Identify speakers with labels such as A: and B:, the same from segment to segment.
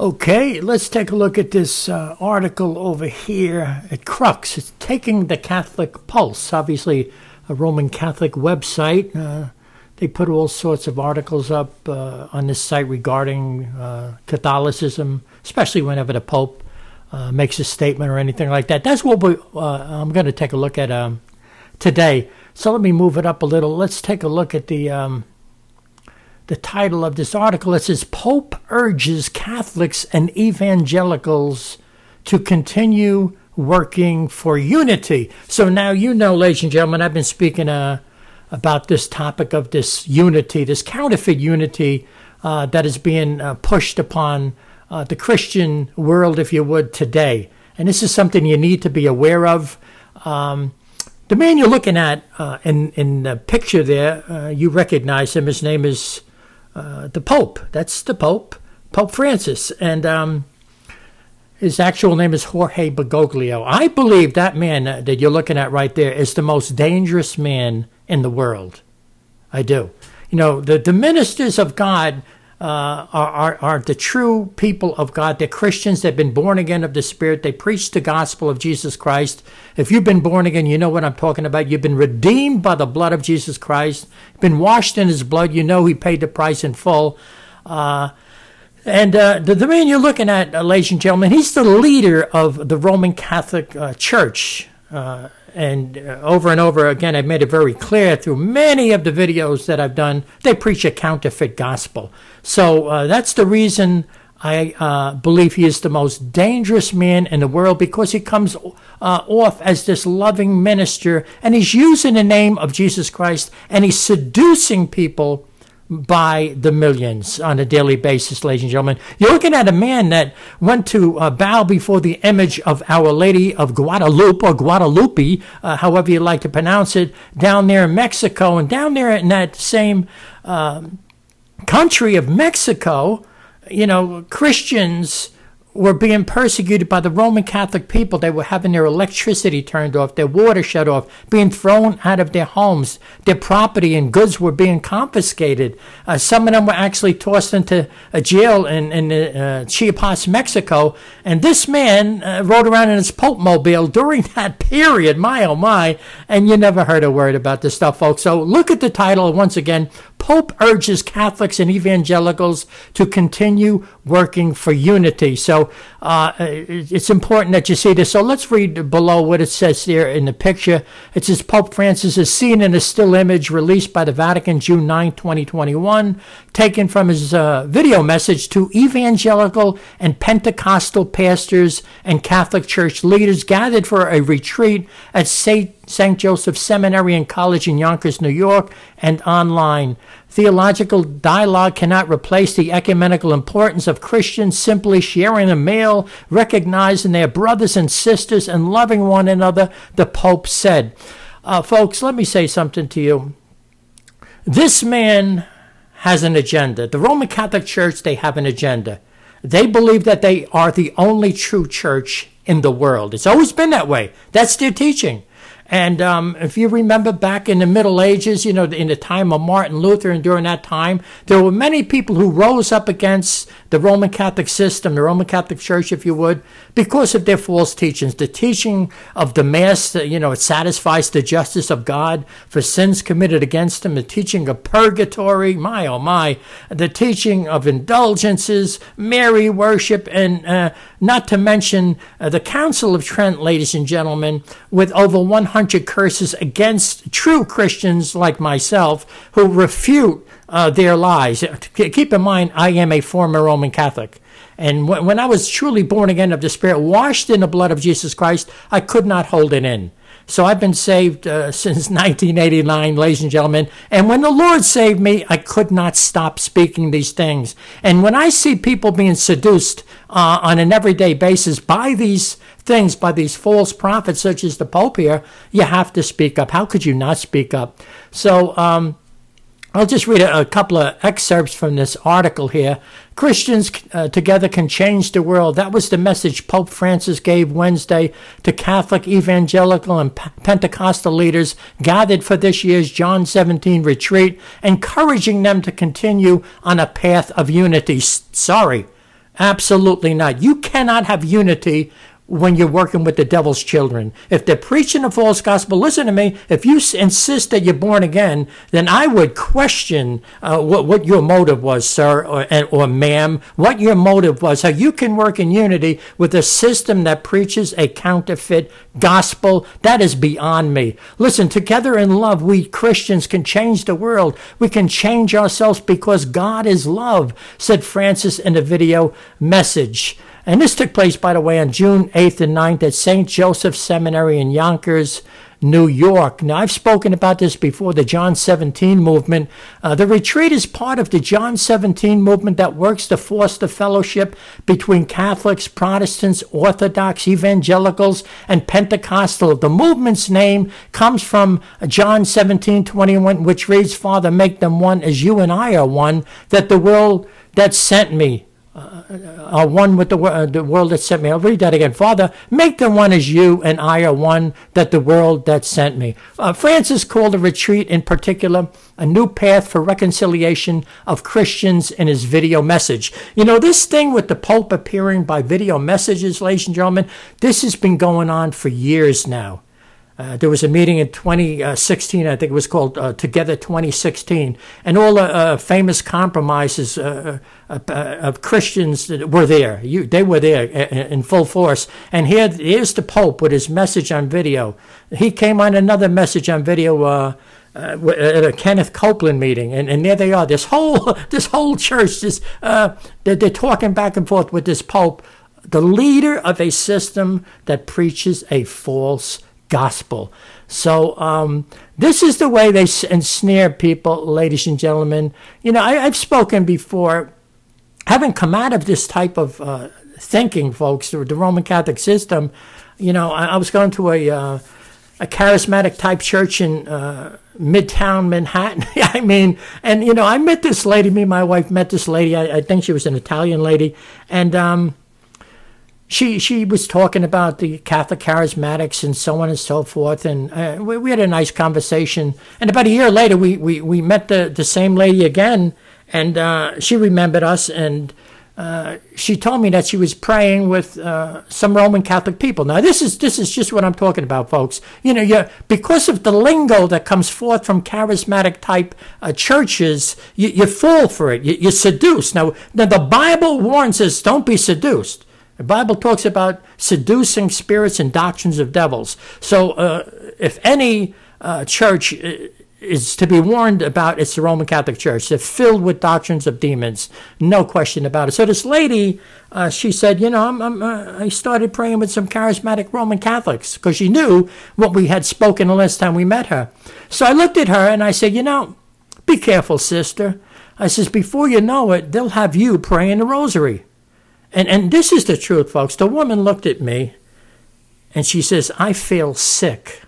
A: Okay, let's take a look at this article over here at Crux. It's Taking the Catholic Pulse, obviously a Roman Catholic website. They put all sorts of articles up on this site regarding Catholicism, especially whenever the Pope makes a statement or anything like that. That's what I'm going to take a look at today. So let me move it up a little. Let's take a look at the title of this article. It says, Pope urges Catholics and evangelicals to continue working for unity. So now you know, ladies and gentlemen, I've been speaking about this topic of this unity, this counterfeit unity that is being pushed upon the Christian world, if you would, today. And this is something you need to be aware of. The man you're looking at in the picture there, you recognize him. His name is the Pope. That's the Pope, Pope Francis. And his actual name is Jorge Bergoglio. I believe that man that you're looking at right there is the most dangerous man in the world. I do. You know, the ministers of God are the true people of God. They're Christians. They've been born again of the Spirit. They preach the gospel of Jesus Christ. If you've been born again, you know what I'm talking about. You've been redeemed by the blood of Jesus Christ, been washed in his blood. You know he paid the price in full. And the man you're looking at, ladies and gentlemen, he's the leader of the Roman Catholic Church. And over again, I've made it very clear through many of the videos that I've done, they preach a counterfeit gospel. So that's the reason I believe he is the most dangerous man in the world, because he comes off as this loving minister, and he's using the name of Jesus Christ, and he's seducing people by the millions on a daily basis, ladies and gentlemen. You're looking at a man that went to bow before the image of Our Lady of Guadalupe, or Guadalupe, however you like to pronounce it, down there in Mexico. And down there in that same country of Mexico, you know, Christians were being persecuted by the Roman Catholic people. They were having their electricity turned off, their water shut off, being thrown out of their homes. Their property and goods were being confiscated. Some of them were actually tossed into a jail in Chiapas, Mexico. And this man rode around in his Pope mobile during that period, my oh my, and you never heard a word about this stuff, folks. So look at the title once again. Pope urges Catholics and evangelicals to continue working for unity. So it's important that you see this. So let's read below what it says here in the picture. It says, Pope Francis is seen in a still image released by the Vatican June 9, 2021, taken from his video message to evangelical and Pentecostal pastors and Catholic Church leaders gathered for a retreat at St. Joseph Seminary and College in Yonkers, New York, and online. Theological dialogue cannot replace the ecumenical importance of Christians simply sharing a meal, recognizing their brothers and sisters, and loving one another, the Pope said. Folks, let me say something to you. This man has an agenda. The Roman Catholic Church, they have an agenda. They believe that they are the only true church in the world. It's always been that way. That's their teaching. And if you remember back in the Middle Ages, you know, in the time of Martin Luther, and during that time, there were many people who rose up against the Roman Catholic system, the Roman Catholic Church, if you would, because of their false teachings. The teaching of the Mass, you know, it satisfies the justice of God for sins committed against him. The teaching of purgatory, my oh my. The teaching of indulgences, Mary worship, and not to mention the Council of Trent, ladies and gentlemen, with over 100 curses against true Christians like myself who refute their lies. Keep in mind, I am a former Roman Catholic. And when I was truly born again of the Spirit, washed in the blood of Jesus Christ, I could not hold it in. So I've been saved since 1989, ladies and gentlemen. And when the Lord saved me, I could not stop speaking these things. And when I see people being seduced on an everyday basis by these things, by these false prophets such as the Pope here, you have to speak up. How could you not speak up? So I'll just read a couple of excerpts from this article here. Christians together can change the world. That was the message Pope Francis gave Wednesday to Catholic, evangelical, and Pentecostal leaders gathered for this year's John 17 retreat, encouraging them to continue on a path of unity. Sorry, Absolutely not. You cannot have unity when you're working with the devil's children. If they're preaching a false gospel, listen to me, if you insist that you're born again, then I would question what your motive was, sir, or ma'am, what your motive was, how you can work in unity with a system that preaches a counterfeit gospel. That is beyond me. Listen, together in love, we Christians can change the world. We can change ourselves because God is love, said Francis in the video message. And this took place, by the way, on June 8th and 9th at St. Joseph Seminary in Yonkers, New York. Now, I've spoken about this before, the John 17 movement. The retreat is part of the John 17 movement that works to foster fellowship between Catholics, Protestants, Orthodox, Evangelicals, and Pentecostal. The movement's name comes from John 17:21, which reads, Father, make them one as you and I are one, that the world that sent me are one with the world that sent me. I'll read that again. Father, make them one as you and I are one, that the world that sent me. Francis called the retreat in particular a new path for reconciliation of Christians in his video message. You know, this thing with the Pope appearing by video messages, ladies and gentlemen, this has been going on for years now. There was a meeting in 2016, I think it was called Together 2016, and all the famous compromises of Christians were there. They were there in full force. And here's the Pope with his message on video. He came on another message on video at a Kenneth Copeland meeting, and there they are. This whole church, they're talking back and forth with this Pope, the leader of a system that preaches a false gospel. So this is the way they ensnare people, ladies and gentlemen. You know, I've spoken before, having come out of this type of thinking, folks, the Roman Catholic system. You know, I was going to a charismatic type church in Midtown Manhattan. I mean, and you know, I met this lady. Me and my wife met this lady. I think she was an Italian lady, and She was talking about the Catholic charismatics and so on and so forth, and we had a nice conversation. And about a year later, we met the same lady again, and she remembered us, and she told me that she was praying with some Roman Catholic people. Now, this is just what I'm talking about, folks. You know, because of the lingo that comes forth from charismatic type churches, you fall for it. You're seduced. Now, the Bible warns us, don't be seduced. The Bible talks about seducing spirits and doctrines of devils. So if any church is to be warned about, it's the Roman Catholic Church. They're filled with doctrines of demons, no question about it. So this lady, she said, you know, I started praying with some charismatic Roman Catholics, because she knew what we had spoken the last time we met her. So I looked at her and I said, you know, be careful, sister. I says, before you know it, they'll have you praying the rosary. And this is the truth, folks. The woman looked at me, and she says, I feel sick.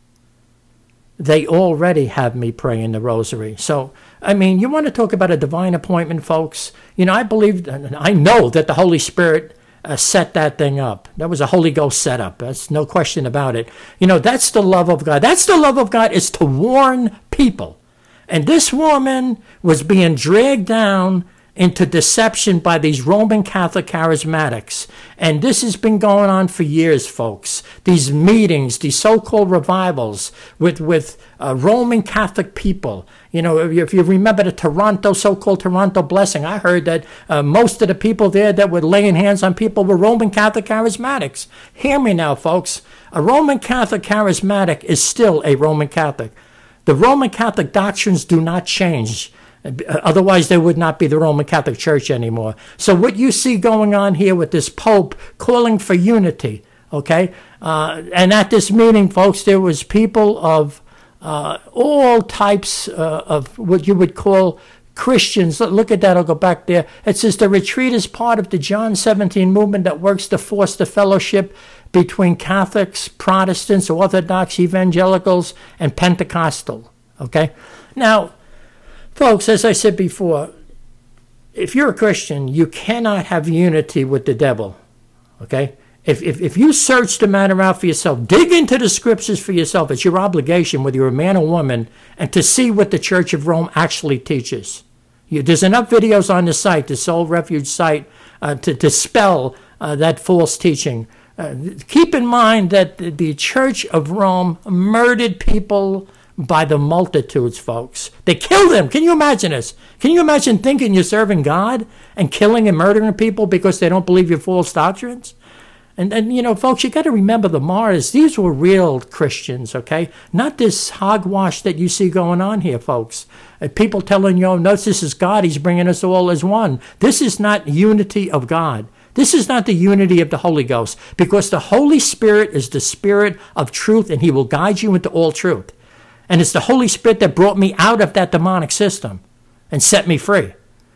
A: They already have me praying the rosary. So, I mean, you want to talk about a divine appointment, folks? You know, I know that the Holy Spirit set that thing up. That was a Holy Ghost setup. That's no question about it. You know, that's the love of God. That's the love of God, is to warn people. And this woman was being dragged down into deception by these Roman Catholic charismatics. And this has been going on for years, folks. These meetings, these so-called revivals with Roman Catholic people. You know, if you remember the so-called Toronto blessing, I heard that most of the people there that were laying hands on people were Roman Catholic charismatics. Hear me now, folks. A Roman Catholic charismatic is still a Roman Catholic. The Roman Catholic doctrines do not change. Otherwise, there would not be the Roman Catholic Church anymore. So what you see going on here with this Pope calling for unity, okay? And at this meeting, folks, there was people of all types of what you would call Christians. Look at that. I'll go back there. It says the retreat is part of the John 17 movement that works to foster fellowship between Catholics, Protestants, Orthodox, Evangelicals, and Pentecostal, okay? Now, folks, as I said before, if you're a Christian, you cannot have unity with the devil, okay? If you search the matter out for yourself, dig into the scriptures for yourself, it's your obligation, whether you're a man or woman, and to see what the Church of Rome actually teaches. There's enough videos on the site, the Soul Refuge site, to dispel that false teaching. Keep in mind that the Church of Rome murdered people by the multitudes, folks. They killed them. Can you imagine this? Can you imagine thinking you're serving God and killing and murdering people because they don't believe your false doctrines? And you know, folks, you got to remember the martyrs. These were real Christians, okay? Not this hogwash that you see going on here, folks. People telling you, oh, no, this is God. He's bringing us all as one. This is not unity of God. This is not the unity of the Holy Ghost, because the Holy Spirit is the Spirit of truth, and he will guide you into all truth. And it's the Holy Spirit that brought me out of that demonic system and set me free.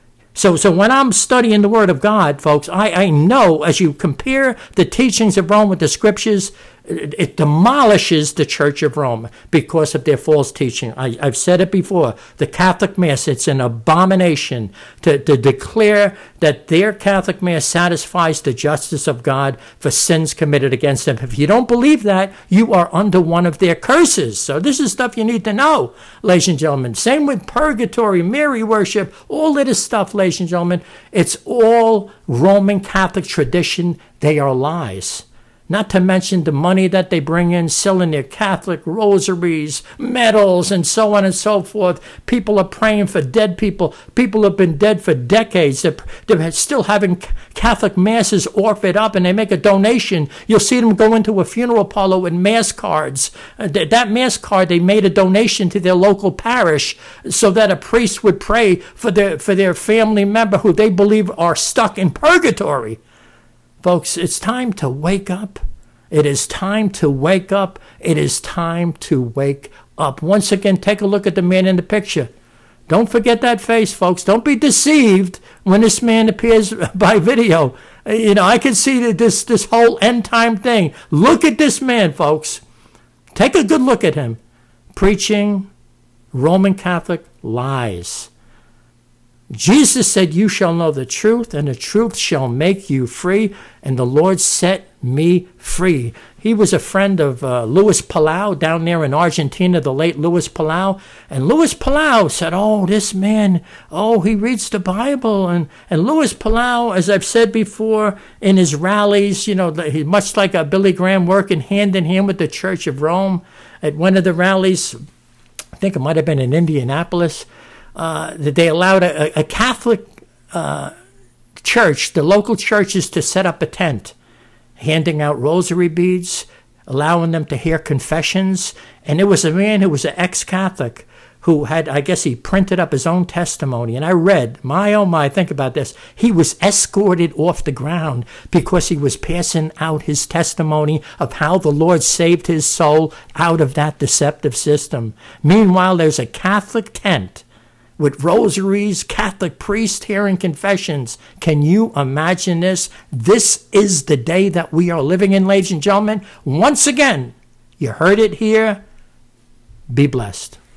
A: So when I'm studying the Word of God, folks, I know as you compare the teachings of Rome with the Scriptures, it demolishes the Church of Rome because of their false teaching. I've said it before. The Catholic Mass, it's an abomination to declare that their Catholic Mass satisfies the justice of God for sins committed against them. If you don't believe that, you are under one of their curses. So this is stuff you need to know, ladies and gentlemen. Same with purgatory, Mary worship, all of this stuff, ladies and gentlemen. It's all Roman Catholic tradition. They are lies. Not to mention the money that they bring in, selling their Catholic rosaries, medals, and so on and so forth. People are praying for dead people. People have been dead for decades. They're still having Catholic masses offered up, and they make a donation. You'll see them go into a funeral parlor with mass cards. That mass card, they made a donation to their local parish so that a priest would pray for their family member who they believe are stuck in purgatory. Folks, it's time to wake up. It is time to wake up. It is time to wake up. Once again, take a look at the man in the picture. Don't forget that face, folks. Don't be deceived when this man appears by video. You know, I can see this whole end time thing. Look at this man, folks. Take a good look at him. Preaching Roman Catholic lies. Jesus said, you shall know the truth, and the truth shall make you free. And the Lord set me free. He was a friend of Luis Palau down there in Argentina, the late Luis Palau. And Luis Palau said, oh, this man, oh, he reads the Bible. And Luis Palau, as I've said before, in his rallies, you know, much like Billy Graham, working hand in hand with the Church of Rome. At one of the rallies, I think it might have been in Indianapolis, that they allowed a Catholic church, the local churches, to set up a tent, handing out rosary beads, allowing them to hear confessions. And there was a man who was an ex-Catholic who had, I guess he printed up his own testimony. And I read, my oh my, think about this. He was escorted off the ground because he was passing out his testimony of how the Lord saved his soul out of that deceptive system. Meanwhile, there's a Catholic tent with rosaries, Catholic priests hearing confessions. Can you imagine this? This is the day that we are living in, ladies and gentlemen. Once again, you heard it here. Be blessed.